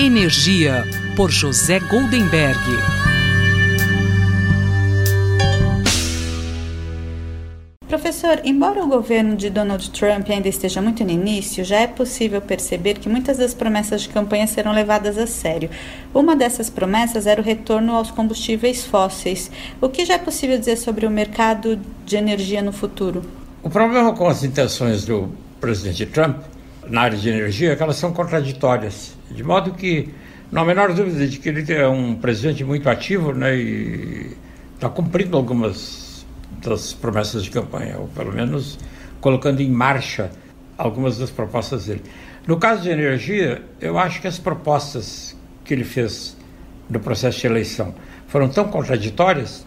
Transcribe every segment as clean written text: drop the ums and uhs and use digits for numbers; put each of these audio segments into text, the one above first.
Energia, por José Goldenberg. Professor, embora o governo de Donald Trump ainda esteja muito no início, já é possível perceber que muitas das promessas de campanha serão levadas a sério. Uma dessas promessas era o retorno aos combustíveis fósseis. O que já é possível dizer sobre o mercado de energia no futuro? O problema com as intenções do presidente Trump na área de energia é que elas são contraditórias, de modo que não há a menor dúvida de que ele é um presidente muito ativo, né, e está cumprindo algumas das promessas de campanha, ou pelo menos colocando em marcha algumas das propostas dele. No caso de energia, eu acho que as propostas que ele fez no processo de eleição foram tão contraditórias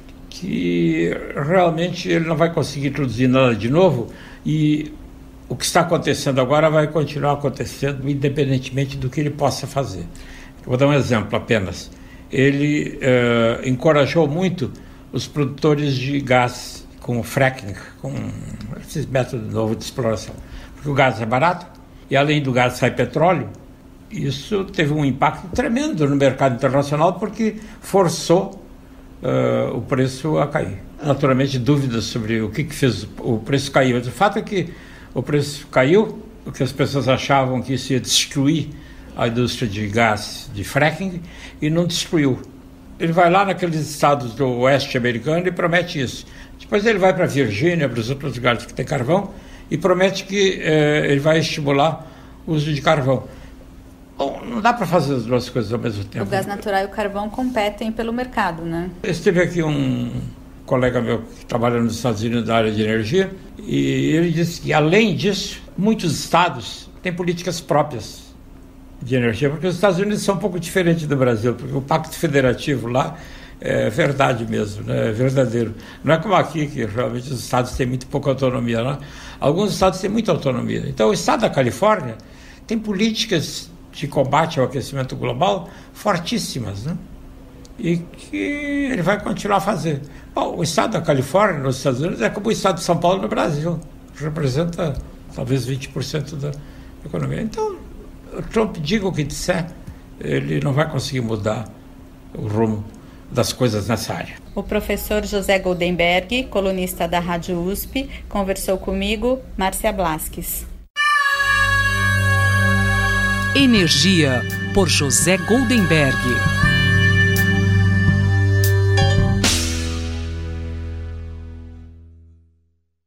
que realmente ele não vai conseguir introduzir nada de novo, e o que está acontecendo agora vai continuar acontecendo independentemente do que ele possa fazer. Eu vou dar um exemplo apenas. Ele encorajou muito os produtores de gás com o fracking, com esse método novo de exploração. Porque o gás é barato e além do gás sai petróleo. Isso teve um impacto tremendo no mercado internacional porque forçou o preço a cair. Naturalmente, dúvidas sobre o que fez o preço cair. Mas o fato é que o preço caiu, porque as pessoas achavam que isso ia destruir a indústria de gás de fracking e não destruiu. Ele vai lá naqueles estados do oeste americano e promete isso. Depois ele vai para a Virgínia, para os outros lugares que tem carvão, e promete que ele vai estimular o uso de carvão. Bom, não dá para fazer as duas coisas ao mesmo tempo. O gás natural e o carvão competem pelo mercado, né? Esteve aqui um colega meu que trabalha nos Estados Unidos na área de energia, e ele disse que, além disso, muitos estados têm políticas próprias de energia, porque os Estados Unidos são um pouco diferentes do Brasil, porque o Pacto Federativo lá é verdade mesmo, né? É verdadeiro. Não é como aqui, que realmente os estados têm muito pouca autonomia. Né? Alguns estados têm muita autonomia. Então, o estado da Califórnia tem políticas de combate ao aquecimento global fortíssimas, né? E que ele vai continuar a fazer. Bom, o estado da Califórnia, nos Estados Unidos, é como o estado de São Paulo no Brasil. Representa talvez 20% da economia. Então, o Trump, diga o que disser, ele não vai conseguir mudar o rumo das coisas nessa área. O professor José Goldenberg, colunista da Rádio USP, conversou comigo, Márcia Blasques. Energia, por José Goldenberg.